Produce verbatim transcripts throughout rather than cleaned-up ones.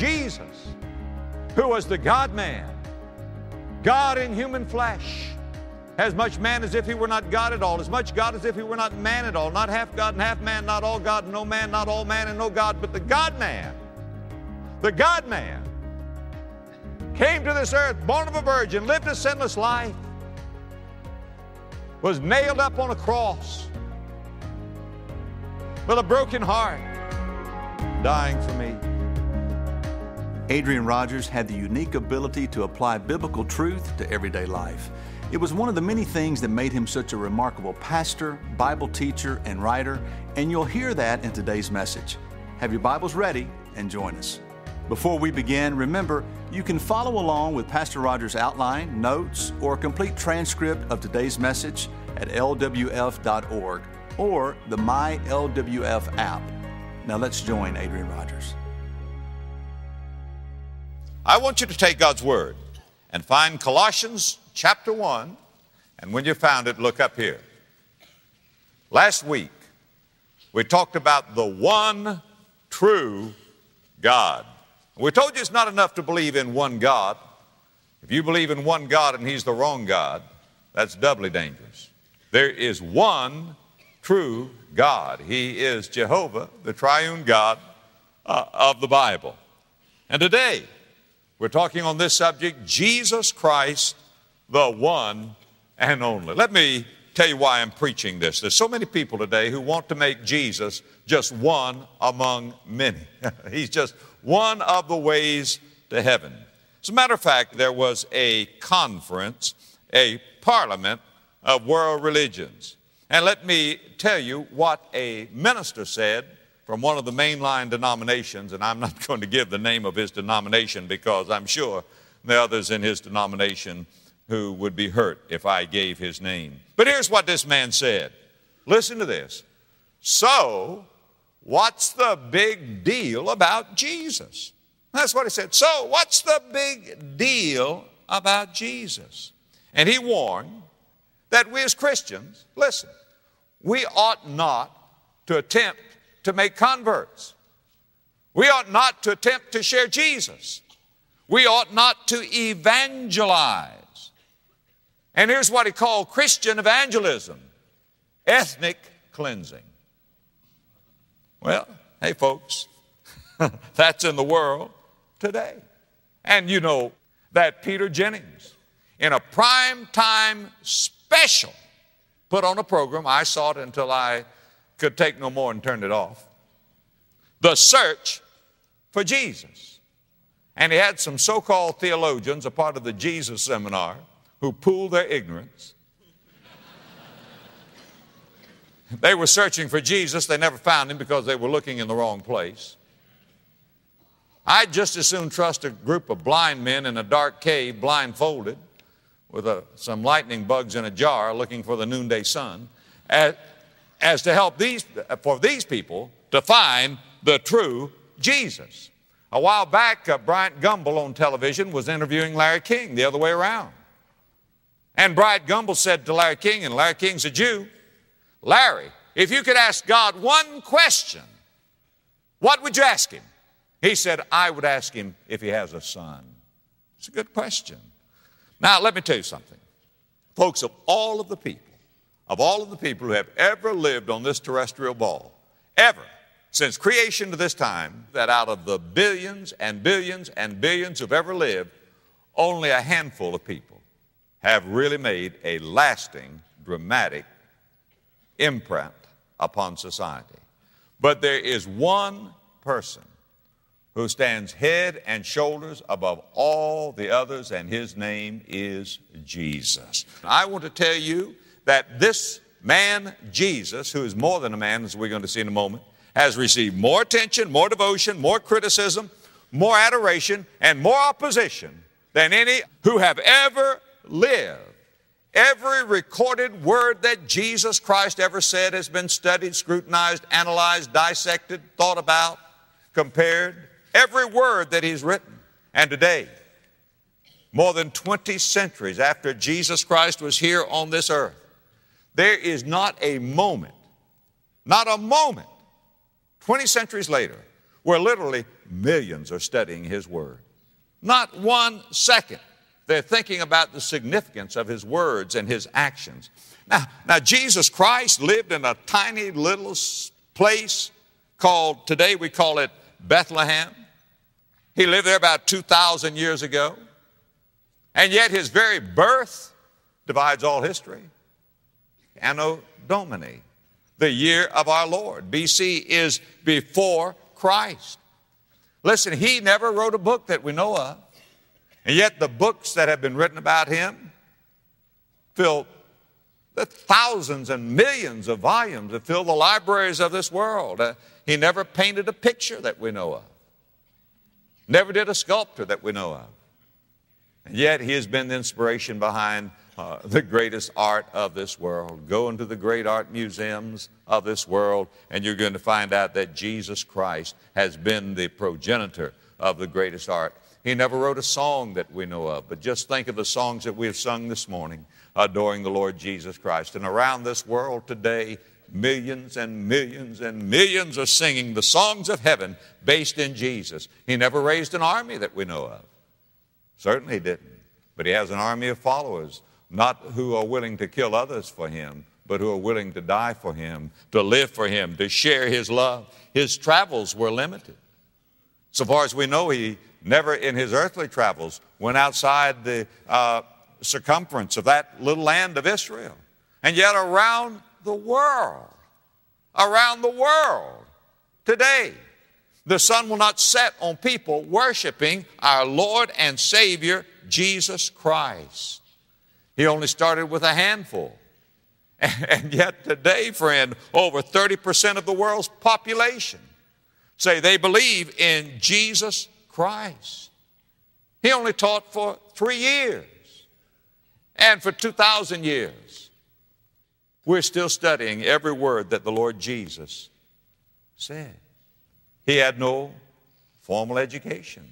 Jesus, who was the God-man, God in human flesh, as much man as if he were not God at all, as much God as if he were not man at all, not half God and half man, not all God and no man, not all man and no God, but the God-man, the God-man, came to this earth, born of a virgin, lived a sinless life, was nailed up on a cross with a broken heart, dying for me. Adrian Rogers had the unique ability to apply biblical truth to everyday life. It was one of the many things that made him such a remarkable pastor, Bible teacher, and writer, and you'll hear that in today's message. Have your Bibles ready and join us. Before we begin, remember, you can follow along with Pastor Rogers' outline, notes, or a complete transcript of today's message at L W F dot org or the My L W F app. Now let's join Adrian Rogers. I want you to take God's Word and find Colossians chapter one, and when you found it, look up here. Last week, we talked about the one true God. We told you it's not enough to believe in one God. If you believe in one God and He's the wrong God, that's doubly dangerous. There is one true God. He is Jehovah, the triune God uh, of the Bible. And today, we're talking on this subject, Jesus Christ, the one and only. Let me tell you why I'm preaching this. There's so many people today who want to make Jesus just one among many. He's just one of the ways to heaven. As a matter of fact, there was a conference, a parliament of world religions. And let me tell you what a minister said from one of the mainline denominations, and I'm not going to give the name of his denomination because I'm sure there are others in his denomination who would be hurt if I gave his name. But here's what this man said. Listen to this. So, what's the big deal about Jesus? That's what he said. So, what's the big deal about Jesus? And he warned that we as Christians, listen, we ought not to attempt to make converts. We ought not to attempt to share Jesus. We ought not to evangelize. And here's what he called Christian evangelism, ethnic cleansing. Well, hey folks, that's in the world today. And you know that Peter Jennings, in a prime time special, put on a program, I saw it until I could take no more and turned it off, The Search for Jesus. And he had some so-called theologians, a part of the Jesus seminar, who pooled their ignorance. They were searching for Jesus. They never found him because they were looking in the wrong place. I'd just as soon trust a group of blind men in a dark cave, blindfolded, with a, some lightning bugs in a jar looking for the noonday sun, as, as to help these, for these people to find the true Jesus. A while back, uh, Bryant Gumbel on television was interviewing Larry King the other way around. And Bryant Gumbel said to Larry King, and Larry King's a Jew, Larry, if you could ask God one question, what would you ask him? He said, I would ask him if he has a son. It's a good question. Now, let me tell you something. Folks, of all of the people, of all of the people who have ever lived on this terrestrial ball, ever, since creation to this time, that out of the billions and billions and billions who've ever lived, only a handful of people have really made a lasting, dramatic imprint upon society. But there is one person who stands head and shoulders above all the others, and his name is Jesus. I want to tell you that this man, Jesus, who is more than a man, as we're going to see in a moment, has received more attention, more devotion, more criticism, more adoration, and more opposition than any who have ever lived. Every recorded word that Jesus Christ ever said has been studied, scrutinized, analyzed, dissected, thought about, compared. Every word that he's written. And today, more than twenty centuries after Jesus Christ was here on this earth, there is not a moment, not a moment, twenty centuries later, where literally millions are studying His Word. Not one second they're thinking about the significance of His words and His actions. Now, now Jesus Christ lived in a tiny little place called, today we call it Bethlehem. He lived there about two thousand years ago. And yet His very birth divides all history. Anno Domini, the year of our Lord. B C is before Christ. Listen, He never wrote a book that we know of. And yet the books that have been written about Him fill the thousands and millions of volumes that fill the libraries of this world. Uh, he never painted a picture that we know of. Never did a sculpture that we know of. And yet He has been the inspiration behind uh, the greatest art of this world. Go into the great art museums of this world, and you're going to find out that Jesus Christ has been the progenitor of the greatest art. He never wrote a song that we know of, but just think of the songs that we have sung this morning, adoring the Lord Jesus Christ. And around this world today, millions and millions and millions are singing the songs of heaven based in Jesus. He never raised an army that we know of. Certainly didn't. But He has an army of followers, not who are willing to kill others for Him, but who are willing to die for Him, to live for Him, to share His love. His travels were limited. So far as we know, He never in His earthly travels went outside the uh, circumference of that little land of Israel. And yet around the world, around the world today, the sun will not set on people worshiping our Lord and Savior, Jesus Christ. He only started with a handful. And yet today, friend, over thirty percent of the world's population say they believe in Jesus Christ. He only taught for three years. And for two thousand years, we're still studying every word that the Lord Jesus said. He had no formal education.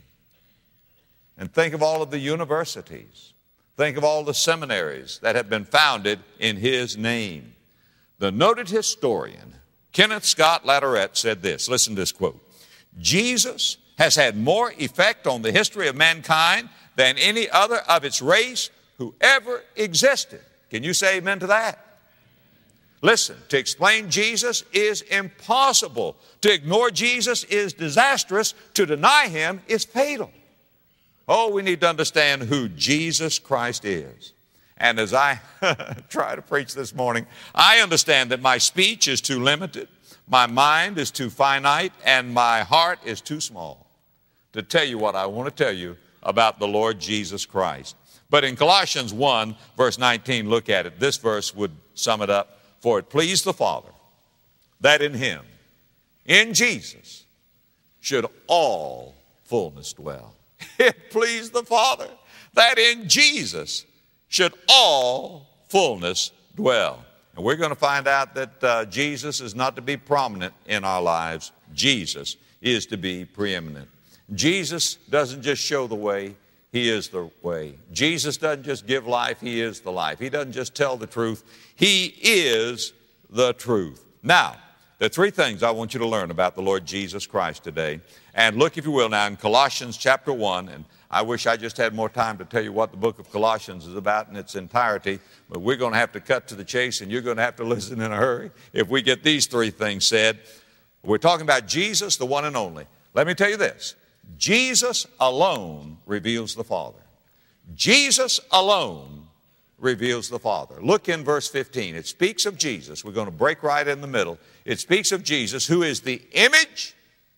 And think of all of the universities. Think of all the seminaries that have been founded in His name. The noted historian Kenneth Scott Latourette said this. Listen to this quote. Jesus has had more effect on the history of mankind than any other of its race who ever existed. Can you say amen to that? Listen, to explain Jesus is impossible. To ignore Jesus is disastrous. To deny Him is fatal. Oh, we need to understand who Jesus Christ is. And as I try to preach this morning, I understand that my speech is too limited, my mind is too finite, and my heart is too small to tell you what I want to tell you about the Lord Jesus Christ. But in Colossians one, verse nineteen, look at it. This verse would sum it up. For it pleased the Father that in Him, in Jesus, should all fullness dwell. It pleased the Father that in Jesus should all fullness dwell. And we're going to find out that uh, Jesus is not to be prominent in our lives. Jesus is to be preeminent. Jesus doesn't just show the way. He is the way. Jesus doesn't just give life. He is the life. He doesn't just tell the truth. He is the truth. Now, there are three things I want you to learn about the Lord Jesus Christ today. And look, if you will, now in Colossians chapter one, and I wish I just had more time to tell you what the book of Colossians is about in its entirety, but we're going to have to cut to the chase, and you're going to have to listen in a hurry if we get these three things said. We're talking about Jesus, the one and only. Let me tell you this. Jesus alone reveals the Father. Jesus alone reveals the Father. Look in verse fifteen. It speaks of Jesus. We're going to break right in the middle. It speaks of Jesus, who is the image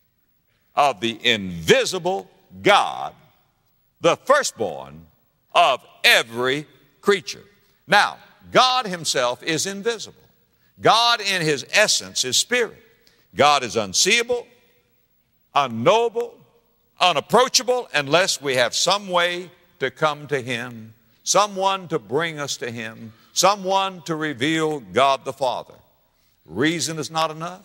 of the invisible God, the firstborn of every creature. Now, God Himself is invisible. God in His essence is spirit. God is unseeable, unknowable, unapproachable unless we have some way to come to Him, someone to bring us to Him, someone to reveal God the Father. Reason is not enough.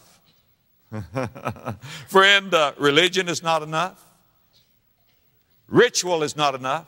Friend, uh, religion is not enough. Ritual is not enough.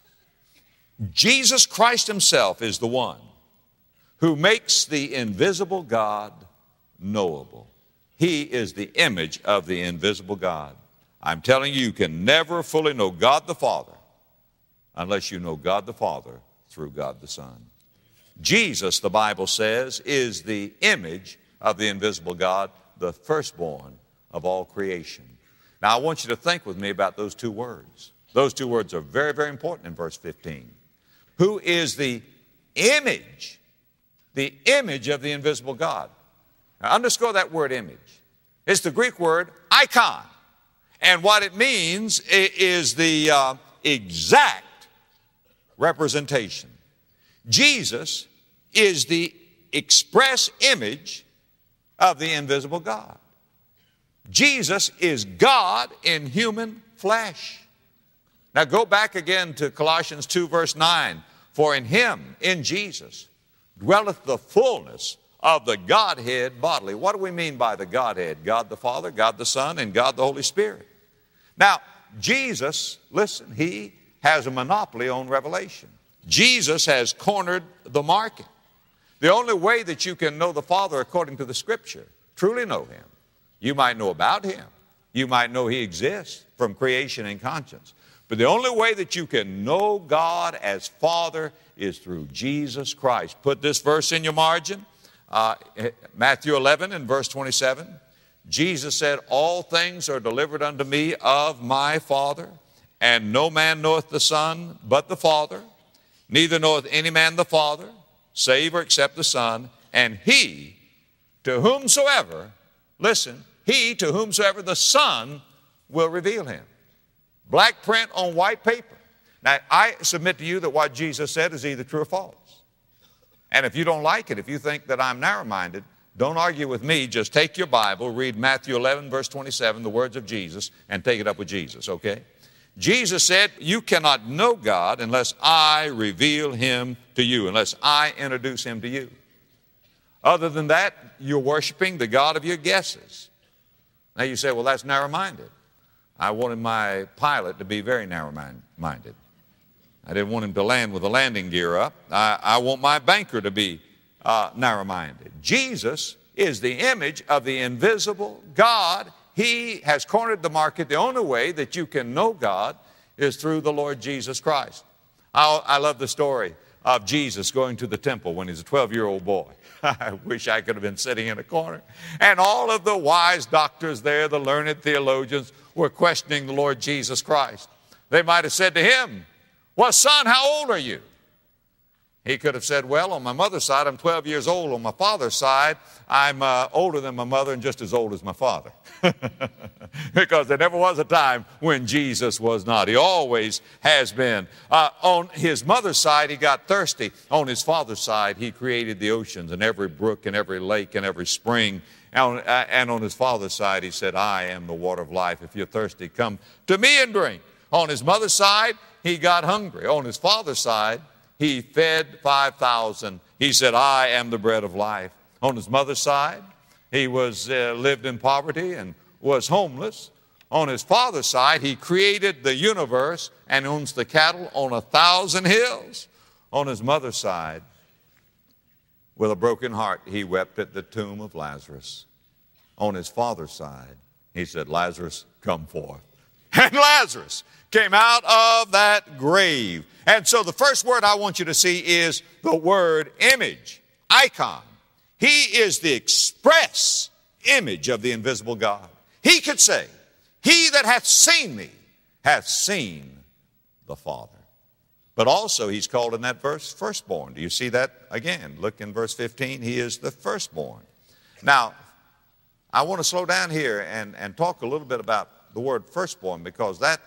Jesus Christ Himself is the one who makes the invisible God knowable. He is the image of the invisible God. I'm telling you, you can never fully know God the Father unless you know God the Father through God the Son. Jesus, the Bible says, is the image of the invisible God, the firstborn of all creation. Now, I want you to think with me about those two words. Those two words are very, very important in verse fifteen. Who is the image, the image of the invisible God? Now, underscore that word image. It's the Greek word icon. And what it means is the uh, exact representation. Jesus is the express image of the invisible God. Jesus is God in human flesh. Now go back again to Colossians two verse nine. For in him, in Jesus, dwelleth the fullness of the Godhead bodily. What do we mean by the Godhead? God the Father, God the Son, and God the Holy Spirit. Now, Jesus, listen, he has a monopoly on revelation. Jesus has cornered the market. The only way that you can know the Father according to the Scripture, truly know him, you might know about him. You might know he exists from creation and conscience. But the only way that you can know God as Father is through Jesus Christ. Put this verse in your margin. Uh, Matthew eleven and verse twenty-seven. Jesus said, all things are delivered unto me of my Father, and no man knoweth the Son but the Father, neither knoweth any man the Father, save or except the Son, and he to whomsoever, listen, he to whomsoever the Son will reveal him. Black print on white paper. Now, I submit to you that what Jesus said is either true or false. And if you don't like it, if you think that I'm narrow-minded, don't argue with me. Just take your Bible, read Matthew eleven, verse twenty-seven, the words of Jesus, and take it up with Jesus, okay? Jesus said, you cannot know God unless I reveal him to you, unless I introduce him to you. Other than that, you're worshiping the God of your guesses. Now you say, well, that's narrow-minded. I wanted my pilot to be very narrow-minded. I didn't want him to land with the landing gear up. I, I want my banker to be uh, narrow-minded. Jesus is the image of the invisible God. He has cornered the market. The only way that you can know God is through the Lord Jesus Christ. I, I love the story of Jesus going to the temple when he's a twelve-year-old boy. I wish I could have been sitting in a corner. And all of the wise doctors there, the learned theologians, were questioning the Lord Jesus Christ. They might have said to him, well, son, how old are you? He could have said, well, on my mother's side, I'm twelve years old. On my father's side, I'm uh, older than my mother and just as old as my father. Because there never was a time when Jesus was not. He always has been. Uh, on his mother's side, he got thirsty. On his father's side, he created the oceans and every brook and every lake and every spring. And on, uh, and on his father's side, he said, I am the water of life. If you're thirsty, come to me and drink. On his mother's side, he got hungry. On his father's side, he fed five thousand. He said, I am the bread of life. On his mother's side, he was uh, lived in poverty and was homeless. On his father's side, he created the universe and owns the cattle on a thousand hills. On his mother's side, with a broken heart, he wept at the tomb of Lazarus. On his father's side, he said, Lazarus, come forth. And Lazarus came out of that grave. And so the first word I want you to see is the word image, icon. He is the express image of the invisible God. He could say, he that hath seen me hath seen the Father. But also he's called in that verse firstborn. Do you see that again? Look in verse fifteen. He is the firstborn. Now, I want to slow down here and, and talk a little bit about the word firstborn, because that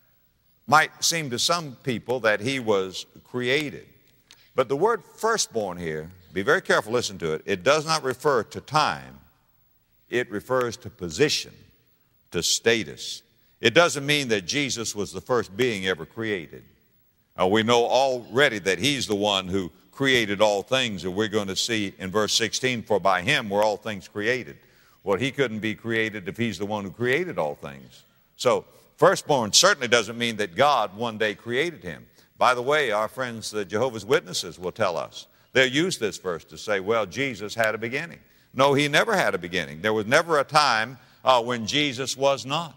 might seem to some people that he was created. But the word firstborn here, be very careful, listen to it. It does not refer to time. It refers to position, to status. It doesn't mean that Jesus was the first being ever created. Uh, we know already that he's the one who created all things, and we're going to see in verse sixteen, for by him were all things created. Well, he couldn't be created if he's the one who created all things. So, firstborn certainly doesn't mean that God one day created him. By the way, our friends, the Jehovah's Witnesses, will tell us. They'll use this verse to say, well, Jesus had a beginning. No, he never had a beginning. There was never a time uh, when Jesus was not.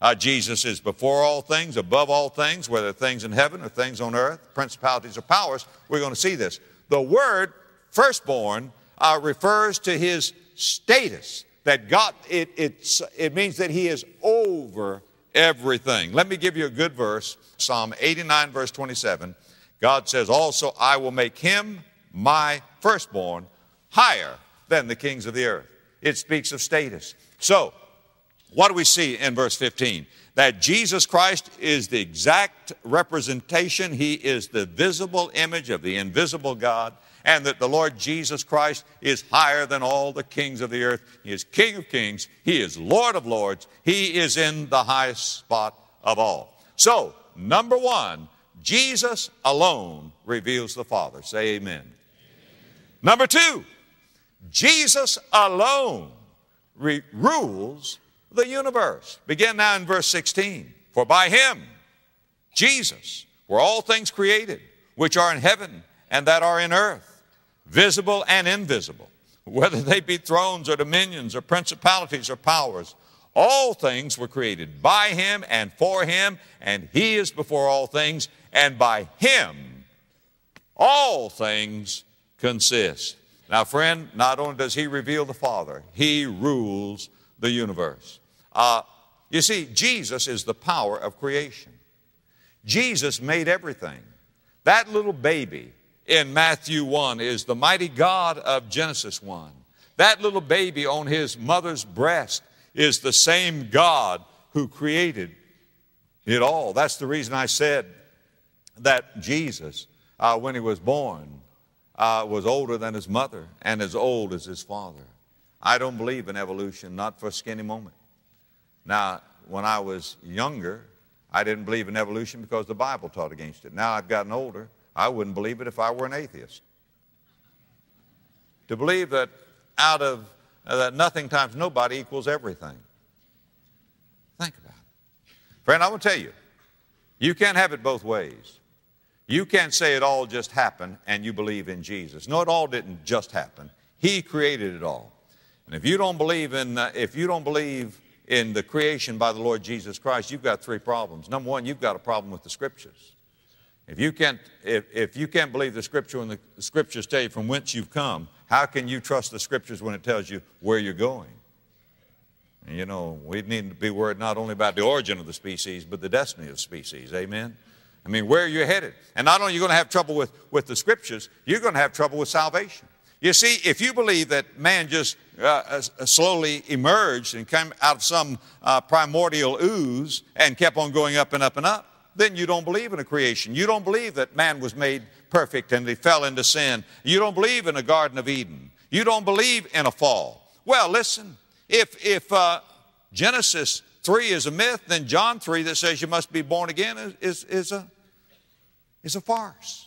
Uh, Jesus is before all things, above all things, whether things in heaven or things on earth, principalities or powers. We're going to see this. The word firstborn uh, refers to his status. That God, it, it's, it means that he is over everything. Let me give you a good verse. Psalm eighty-nine, verse twenty-seven. God says, also, I will make him, my firstborn, higher than the kings of the earth. It speaks of status. So, what do we see in verse fifteen? That Jesus Christ is the exact representation. He is the visible image of the invisible God. And that the Lord Jesus Christ is higher than all the kings of the earth. He is King of kings. He is Lord of lords. He is in the highest spot of all. So, number one, Jesus alone reveals the Father. Say amen. Amen. Number two, Jesus alone re- rules the universe. Begin now in verse sixteen. For by him, Jesus, were all things created, which are in heaven and that are in earth, visible and invisible, whether they be thrones or dominions or principalities or powers. All things were created by him and for him, and he is before all things, and by him all things consist. Now, friend, not only does he reveal the Father, he rules the universe. Uh, you see, Jesus is the power of creation. Jesus made everything. That little baby in Matthew one is the mighty God of Genesis one. That little baby on his mother's breast is the same God who created it all. That's the reason I said that Jesus, uh, when he was born, uh, was older than his mother and as old as his father. I don't believe in evolution, not for a skinny moment. Now, when I was younger, I didn't believe in evolution because the Bible taught against it. Now I've gotten older, I wouldn't believe it if I were an atheist. To believe that out of uh, that nothing times nobody equals everything. Think about it. Friend, I will tell you, you can't have it both ways. You can't say it all just happened and you believe in Jesus. No, it all didn't just happen. He created it all. And if you don't believe in, uh, if you don't believe in the creation by the Lord Jesus Christ, you've got three problems. Number one, you've got a problem with the Scriptures. If you can't, if, if you can't believe the Scripture when the Scriptures tell you from whence you've come, how can you trust the Scriptures when it tells you where you're going? And you know, we need to be worried not only about the origin of the species, but the destiny of the species. Amen? I mean, where you're headed. And not only are you going to have trouble with, with the Scriptures, you're going to have trouble with salvation. You see, if you believe that man just uh, slowly emerged and came out of some uh, primordial ooze and kept on going up and up and up, then you don't believe in a creation. You don't believe that man was made perfect and he fell into sin. You don't believe in a Garden of Eden. You don't believe in a fall. Well, listen, if, if uh, Genesis three is a myth, then John three that says you must be born again is, is, is, a, is a farce.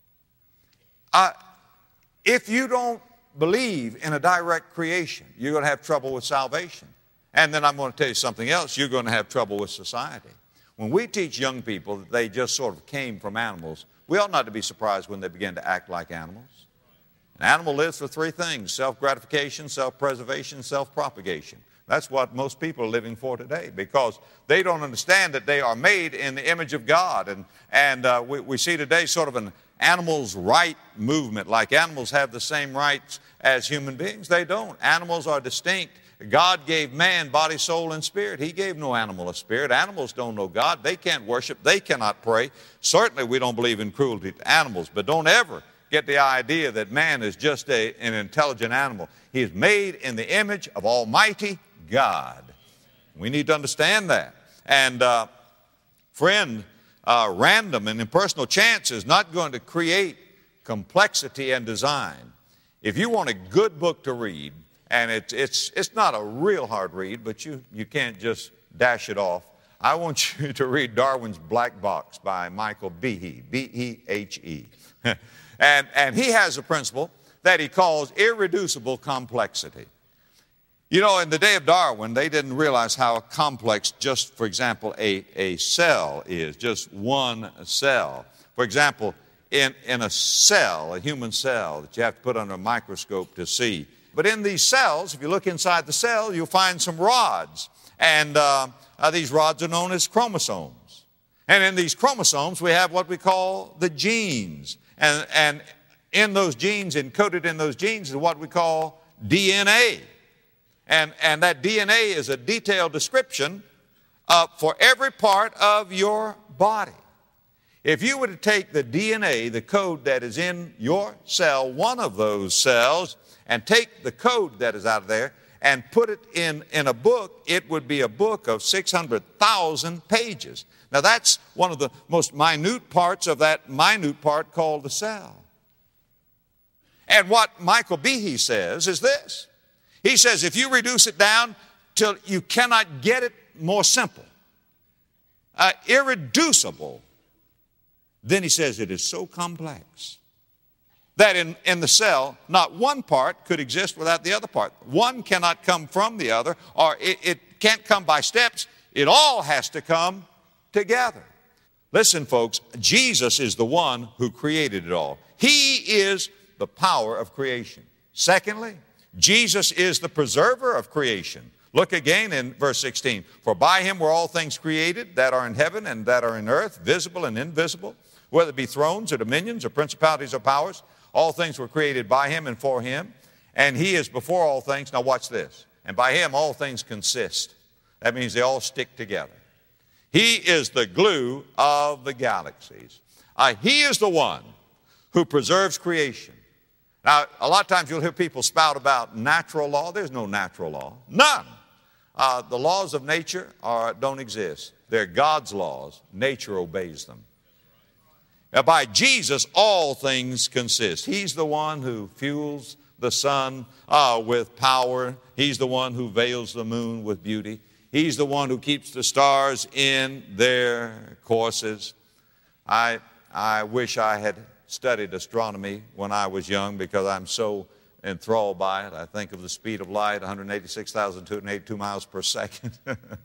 Uh, If you don't believe in a direct creation, you're going to have trouble with salvation. And then I'm going to tell you something else. You're going to have trouble with society. When we teach young people that they just sort of came from animals, we ought not to be surprised when they begin to act like animals. An animal lives for three things: self-gratification, self-preservation, self-propagation. That's what most people are living for today, because they don't understand that they are made in the image of God. And, and uh, we, we see today sort of an animals' right movement, like animals have the same rights as human beings. They don't. Animals are distinct. God gave man body, soul, and spirit. He gave no animal a spirit. Animals don't know God. They can't worship. They cannot pray. Certainly we don't believe in cruelty to animals, but don't ever get the idea that man is just a, an intelligent animal. He is made in the image of Almighty God. We need to understand that. And uh, friend, uh, random and impersonal chance is not going to create complexity and design. If you want a good book to read, and it's, it's, it's not a real hard read, but you, you can't just dash it off, I want you to read Darwin's Black Box by Michael Behe, B E H E. and, and he has a principle that he calls irreducible complexity. You know, in the day of Darwin, they didn't realize how complex just, for example, a, a cell is, just one cell. For example, in, in a cell, a human cell that you have to put under a microscope to see, But in these cells, if you look inside the cell, you'll find some rods. And uh, uh, these rods are known as chromosomes. And in these chromosomes, we have what we call the genes. And, and in those genes, encoded in those genes, is what we call D N A. And, and that D N A is a detailed description uh, for every part of your body. If you were to take the D N A, the code that is in your cell, one of those cells, and take the code that is out of there and put it in, in a book, it would be a book of six hundred thousand pages. Now that's one of the most minute parts of that minute part called the cell. And what Michael Behe says is this. He says if you reduce it down till you cannot get it more simple, uh, irreducible, then he says it is so complex that in, in the cell, not one part could exist without the other part. One cannot come from the other, or it, it can't come by steps. It all has to come together. Listen, folks, Jesus is the one who created it all. He is the power of creation. Secondly, Jesus is the preserver of creation. Look again in verse sixteen. For by him were all things created that are in heaven and that are in earth, visible and invisible, whether it be thrones or dominions or principalities or powers. All things were created by him and for him, and he is before all things. Now watch this. And by him all things consist. That means they all stick together. He is the glue of the galaxies. Uh, he is the one who preserves creation. Now, a lot of times you'll hear people spout about natural law. There's no natural law. None. Uh, the laws of nature are, don't exist. They're God's laws. Nature obeys them. Now, by Jesus, all things consist. He's the one who fuels the sun uh, with power. He's the one who veils the moon with beauty. He's the one who keeps the stars in their courses. I, I wish I had studied astronomy when I was young because I'm so enthralled by it. I think of the speed of light, one hundred eighty-six thousand two hundred eighty-two miles per second.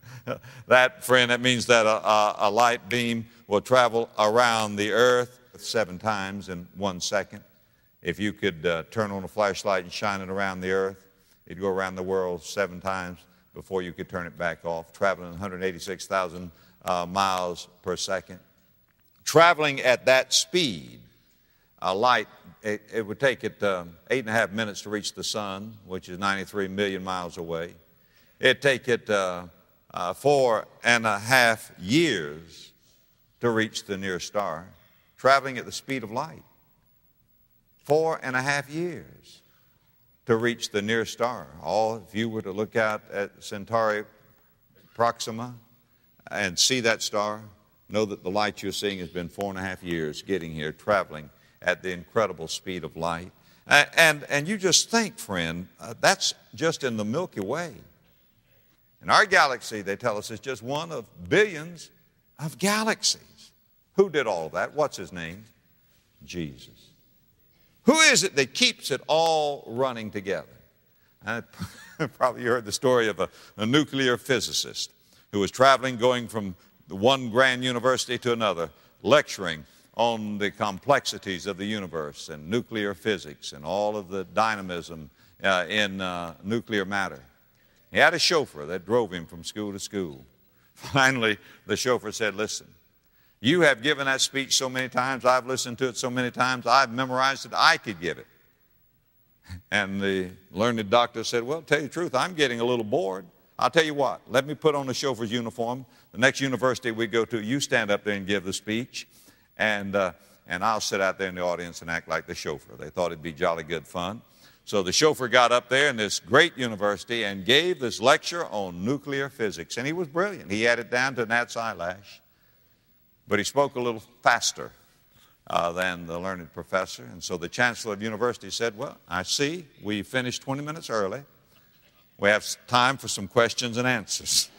That, friend, that means that a, a, a light beam will travel around the earth seven times in one second. If you could uh, turn on a flashlight and shine it around the earth, it'd go around the world seven times before you could turn it back off, traveling one hundred eighty-six thousand uh, miles per second. Traveling at that speed, a light, it, it would take it uh, eight and a half minutes to reach the sun, which is ninety-three million miles away. It'd take it uh, uh, four and a half years to reach the nearest star, traveling at the speed of light. Four and a half years to reach the nearest star. All, if you were to look out at Centauri Proxima and see that star, know that the light you're seeing has been four and a half years getting here, traveling at the incredible speed of light. And, and, and you just think, friend, uh, that's just in the Milky Way. In our galaxy, they tell us, is just one of billions of galaxies. Who did all of that? What's his name? Jesus. Who is it that keeps it all running together? And probably you heard the story of a, a nuclear physicist who was traveling, going from the one grand university to another, lecturing on the complexities of the universe and nuclear physics and all of the dynamism uh, in uh, nuclear matter. He had a chauffeur that drove him from school to school. Finally, the chauffeur said, listen, you have given that speech so many times, I've listened to it so many times, I've memorized it, I could give it. And the learned doctor said, well, to tell you the truth, I'm getting a little bored. I'll tell you what, let me put on the chauffeur's uniform. The next university we go to, you stand up there and give the speech, and, uh, and I'll sit out there in the audience and act like the chauffeur. They thought it'd be jolly good fun. So the chauffeur got up there in this great university and gave this lecture on nuclear physics, and he was brilliant. He had it down to Gnat's eyelash. But he spoke a little faster uh, than the learned professor. And so the chancellor of the university said, well, I see we finished twenty minutes early. We have time for some questions and answers.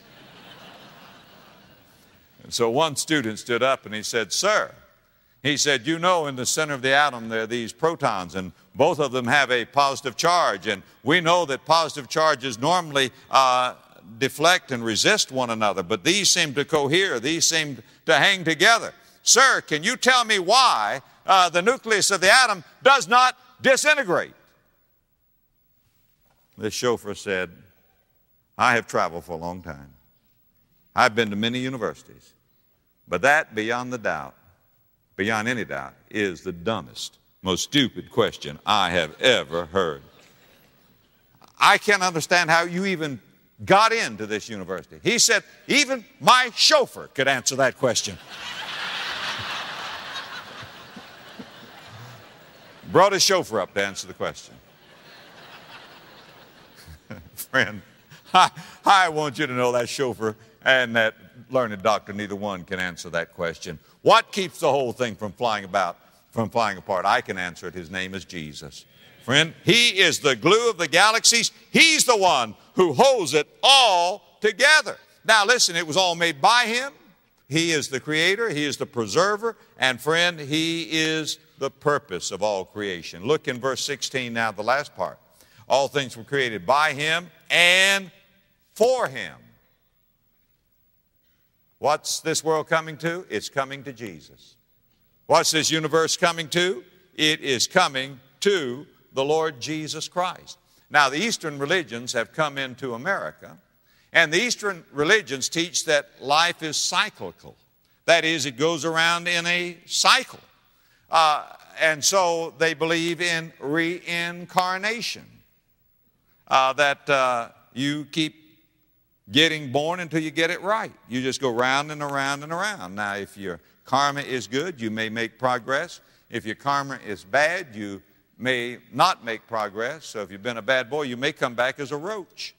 And so one student stood up and he said, sir, he said, you know in the center of the atom there are these protons, and both of them have a positive charge. And we know that positive charges normally uh, deflect and resist one another, but these seem to cohere, these seem to hang together. Sir, can you tell me why uh, the nucleus of the atom does not disintegrate? This chauffeur said, I have traveled for a long time. I've been to many universities. But that, beyond the doubt, beyond any doubt, is the dumbest, most stupid question I have ever heard. I can't understand how you even got into this university. He said, even my chauffeur could answer that question. Brought his chauffeur up to answer the question. Friend, I, I want you to know that chauffeur and that learned doctor, neither one can answer that question. What keeps the whole thing from flying about, from flying apart? I can answer it. His name is Jesus. Friend, He is the glue of the galaxies. He's the one who holds it all together. Now listen, it was all made by Him. He is the creator. He is the preserver. And friend, He is the purpose of all creation. Look in verse sixteen now, the last part. All things were created by Him and for Him. What's this world coming to? It's coming to Jesus. What's this universe coming to? It is coming to the Lord Jesus Christ. Now, the Eastern religions have come into America, and the Eastern religions teach that life is cyclical. That is, it goes around in a cycle. Uh, and so they believe in reincarnation, uh, that uh, you keep getting born until you get it right. You just go round and around and around. Now, if your karma is good, you may make progress. If your karma is bad, you may not make progress. So if you've been a bad boy, you may come back as a roach.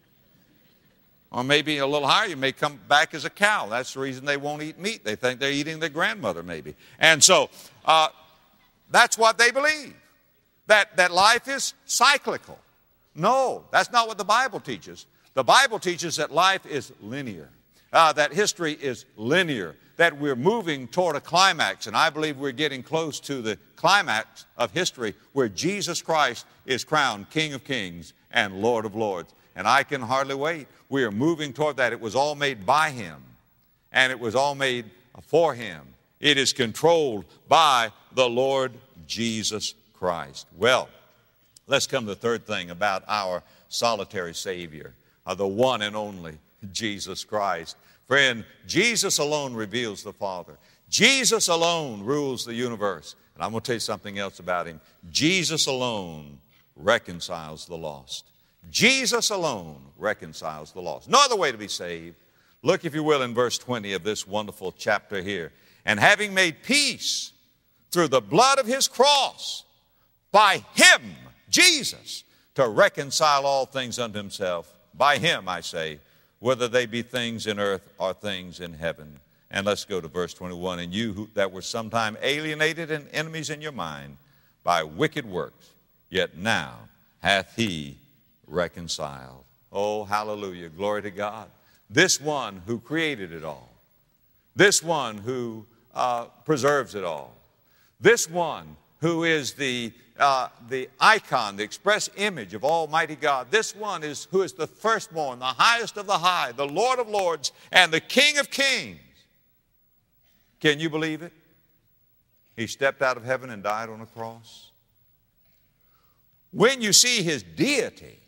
Or maybe a little higher, you may come back as a cow. That's the reason they won't eat meat. They think they're eating their grandmother, maybe. And so uh, that's what they believe, that, that life is cyclical. No, that's not what the Bible teaches. The Bible teaches that life is linear, uh, that history is linear, that we're moving toward a climax, and I believe we're getting close to the climax of history where Jesus Christ is crowned King of Kings and Lord of Lords. And I can hardly wait. We are moving toward that. It was all made by Him, and it was all made for Him. It is controlled by the Lord Jesus Christ. Well, let's come to the third thing about our solitary Savior, uh, the one and only Jesus Christ. Friend, Jesus alone reveals the Father. Jesus alone rules the universe. And I'm going to tell you something else about Him. Jesus alone reconciles the lost. Jesus alone reconciles the lost. No other way to be saved. Look, if you will, in verse twenty of this wonderful chapter here. And having made peace through the blood of His cross, by Him, Jesus, to reconcile all things unto Himself. By Him, I say, whether they be things in earth or things in heaven. And let's go to verse twenty-one. And you who, that were sometime alienated and enemies in your mind by wicked works, yet now hath He reconciled. Oh, hallelujah. Glory to God. This one who created it all. This one who uh, preserves it all. This one who is the, uh, the icon, the express image of Almighty God. This one is who is the firstborn, the highest of the high, the Lord of lords, and the King of kings. Can you believe it? He stepped out of heaven and died on a cross. When you see His deity,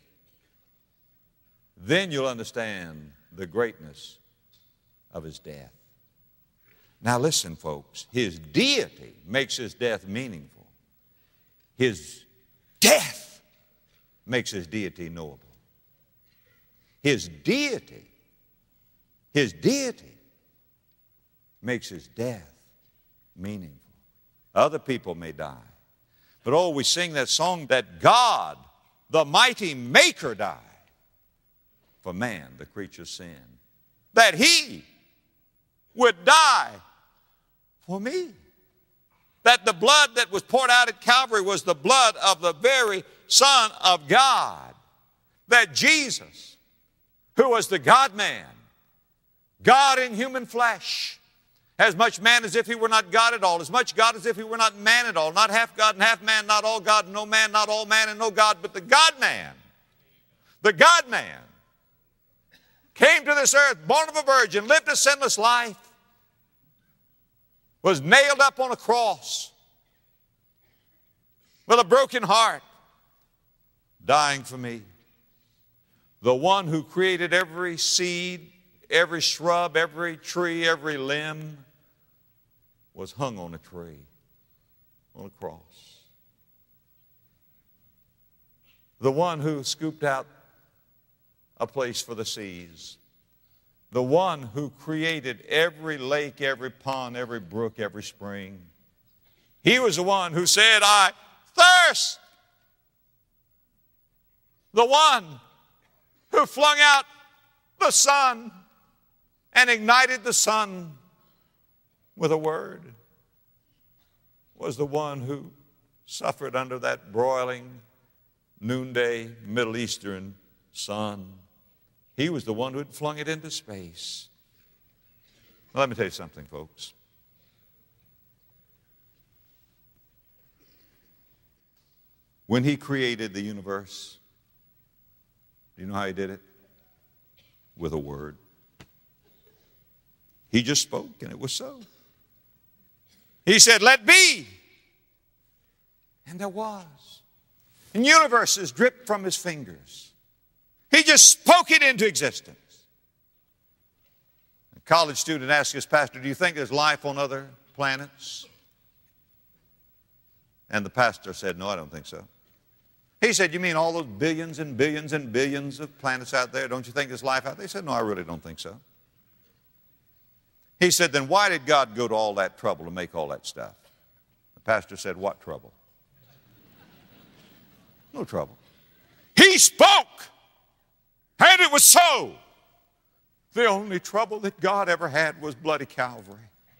then you'll understand the greatness of His death. Now listen, folks, His deity makes His death meaningful. His death makes His deity knowable. His deity, His deity makes His death meaningful. Other people may die. But oh, we sing that song that God, the mighty maker, died for man, the creature's sin. That He would die for me. That the blood that was poured out at Calvary was the blood of the very Son of God. That Jesus, who was the God-man, God in human flesh, as much man as if He were not God at all, as much God as if He were not man at all, not half God and half man, not all God and no man, not all man and no God, but the God-man, the God-man, came to this earth, born of a virgin, lived a sinless life, was nailed up on a cross with a broken heart, dying for me. The one who created every seed, every shrub, every tree, every limb, was hung on a tree, on a cross. The one who scooped out a place for the seas. The one who created every lake, every pond, every brook, every spring. He was the one who said, I thirst. The one who flung out the sun and ignited the sun with a word was the one who suffered under that broiling noonday Middle Eastern sun. He was the one who had flung it into space. Now, let me tell you something, folks. When he created the universe, do you know how he did it? With a word. He just spoke, and it was so. He said, let be. And there was. And universes dripped from his fingers. He just spoke it into existence. A college student asked his pastor, do you think there's life on other planets? And the pastor said, no, I don't think so. He said, you mean all those billions and billions and billions of planets out there? Don't you think there's life out there? He said, no, I really don't think so. He said, then why did God go to all that trouble to make all that stuff? The pastor said, what trouble? No trouble. He spoke, and it was so. The only trouble that God ever had was bloody Calvary.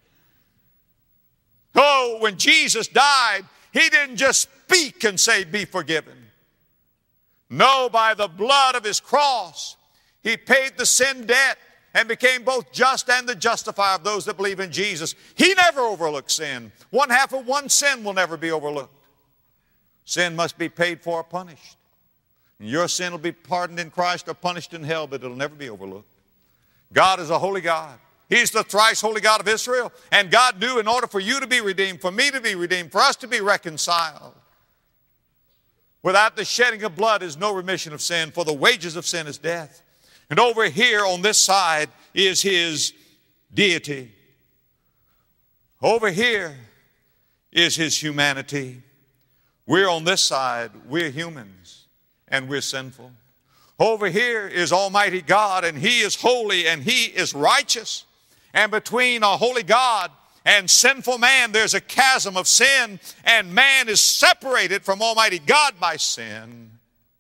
Oh, when Jesus died, he didn't just speak and say, be forgiven. No, by the blood of his cross, he paid the sin debt and became both just and the justifier of those that believe in Jesus. He never overlooked sin. One half of one sin will never be overlooked. Sin must be paid for or punished. And your sin will be pardoned in Christ or punished in hell, but it'll never be overlooked. God is a holy God. He's the thrice holy God of Israel. And God knew in order for you to be redeemed, for me to be redeemed, for us to be reconciled, without the shedding of blood is no remission of sin, for the wages of sin is death. And over here on this side is his deity. Over here is his humanity. We're on this side, we're humans, and we're sinful. Over here is Almighty God, and he is holy and he is righteous. And between a holy God and sinful man, there's a chasm of sin, and man is separated from Almighty God by sin.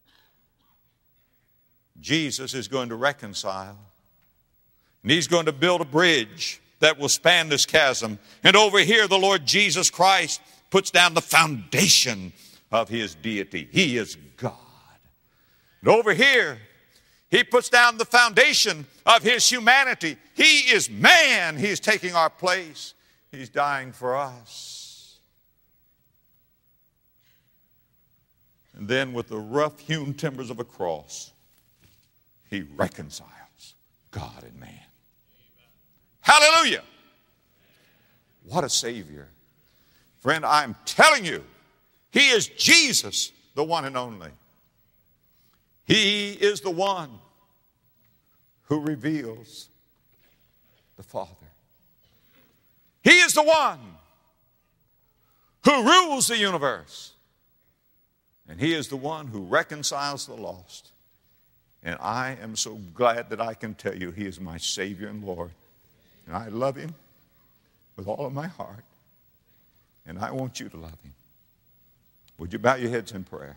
Jesus is going to reconcile, and he's going to build a bridge that will span this chasm. And over here, the Lord Jesus Christ puts down the foundation of his deity. He is God. And over here, he puts down the foundation of his humanity. He is man. He's taking our place. He's dying for us. And then with the rough-hewn timbers of a cross, he reconciles God and man. Hallelujah! What a Savior. Friend, I'm telling you, he is Jesus, the one and only. He is the one who reveals the Father. He is the one who rules the universe. And he is the one who reconciles the lost. And I am so glad that I can tell you he is my Savior and Lord. And I love him with all of my heart. And I want you to love him. Would you bow your heads in prayer?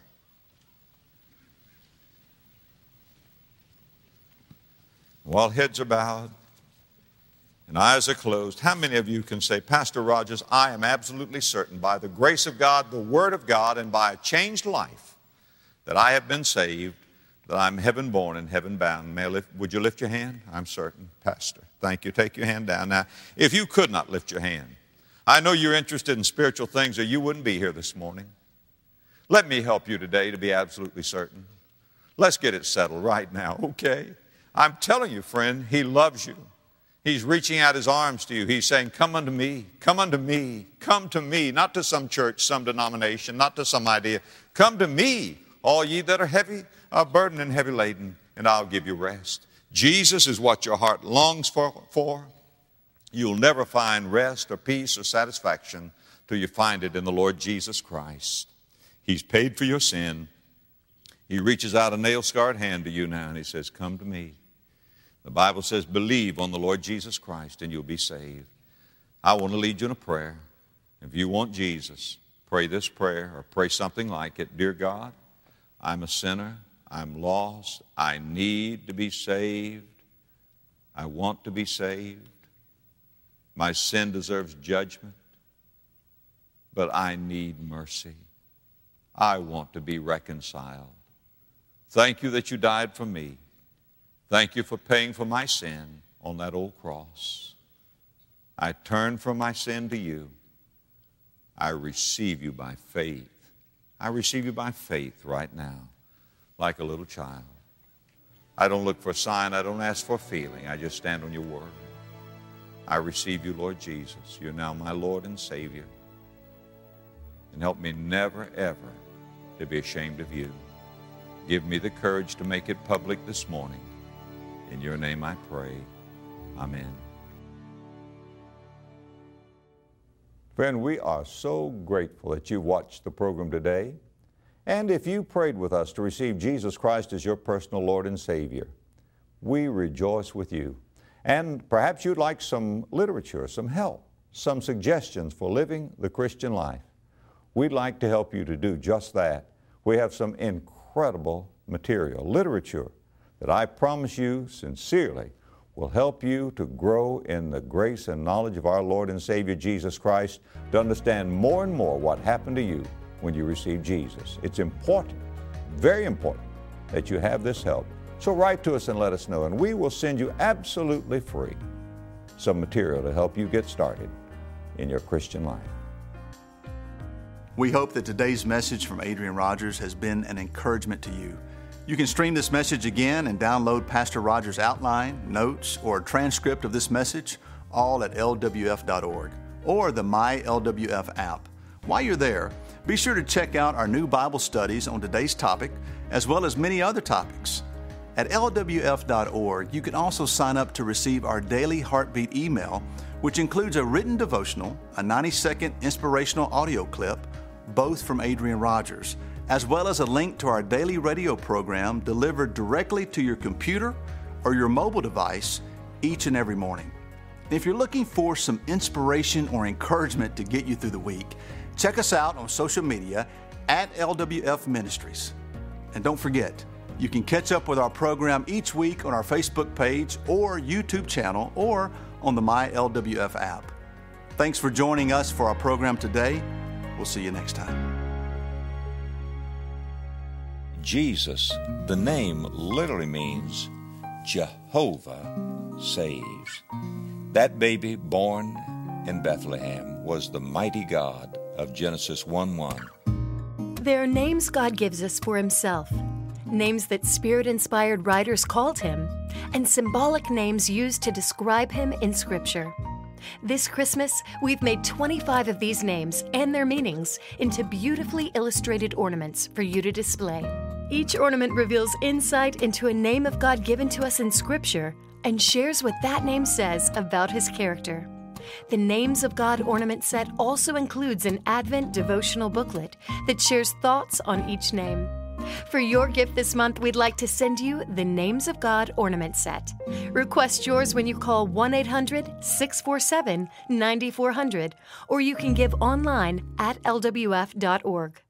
While heads are bowed and eyes are closed, how many of you can say, Pastor Rogers, I am absolutely certain by the grace of God, the Word of God, and by a changed life that I have been saved, that I'm heaven born and heaven bound. May I lift, would you lift your hand? I'm certain, Pastor. Thank you. Take your hand down. Now, if you could not lift your hand, I know you're interested in spiritual things or you wouldn't be here this morning. Let me help you today to be absolutely certain. Let's get it settled right now, okay? I'm telling you, friend, he loves you. He's reaching out his arms to you. He's saying, come unto me, come unto me, come to me, not to some church, some denomination, not to some idea. Come to me, all ye that are heavy, are burdened and heavy laden, and I'll give you rest. Jesus is what your heart longs for. for. You'll never find rest or peace or satisfaction till you find it in the Lord Jesus Christ. He's paid for your sin. He reaches out a nail-scarred hand to you now and he says, come to me. The Bible says, believe on the Lord Jesus Christ and you'll be saved. I want to lead you in a prayer. If you want Jesus, pray this prayer or pray something like it. Dear God, I'm a sinner. I'm lost. I need to be saved. I want to be saved. My sin deserves judgment, but I need mercy. I want to be reconciled. Thank you that you died for me. Thank you for paying for my sin on that old cross. I turn from my sin to you. I receive you by faith. I receive you by faith right now, like a little child. I don't look for a sign. I don't ask for a feeling. I just stand on your word. I receive you, Lord Jesus. You're now my Lord and Savior. And help me never, ever to be ashamed of you. Give me the courage to make it public this morning. In your name I pray. Amen. Friend, we are so grateful that you watched the program today. And if you prayed with us to receive Jesus Christ as your personal Lord and Savior, we rejoice with you. And perhaps you'd like some literature, some help, some suggestions for living the Christian life. We'd like to help you to do just that. We have some incredible material, literature, that I promise you sincerely will help you to grow in the grace and knowledge of our Lord and Savior Jesus Christ, to understand more and more what happened to you when you received Jesus. It's important, very important, that you have this help. So write to us and let us know, and we will send you absolutely free some material to help you get started in your Christian life. We hope that today's message from Adrian Rogers has been an encouragement to you. You can stream this message again and download Pastor Rogers' outline, notes, or transcript of this message, all at L W F dot org or the My L W F app. While you're there, be sure to check out our new Bible studies on today's topic, as well as many other topics. At L W F dot org, you can also sign up to receive our daily Heartbeat email, which includes a written devotional, a ninety-second inspirational audio clip, both from Adrian Rogers, as well as a link to our daily radio program delivered directly to your computer or your mobile device each and every morning. If you're looking for some inspiration or encouragement to get you through the week, check us out on social media at L W F Ministries. And don't forget, you can catch up with our program each week on our Facebook page or YouTube channel or on the My L W F app. Thanks for joining us for our program today. We'll see you next time. Jesus, the name literally means Jehovah saves. That baby born in Bethlehem was the mighty God of Genesis one one. There are names God gives us for Himself, names that Spirit-inspired writers called Him, and symbolic names used to describe Him in Scripture. This Christmas, we've made twenty-five of these names and their meanings into beautifully illustrated ornaments for you to display. Each ornament reveals insight into a name of God given to us in Scripture and shares what that name says about His character. The Names of God ornament set also includes an Advent devotional booklet that shares thoughts on each name. For your gift this month, we'd like to send you the Names of God ornament set. Request yours when you call one eight hundred, six four seven, nine four zero zero, or you can give online at L W F dot org.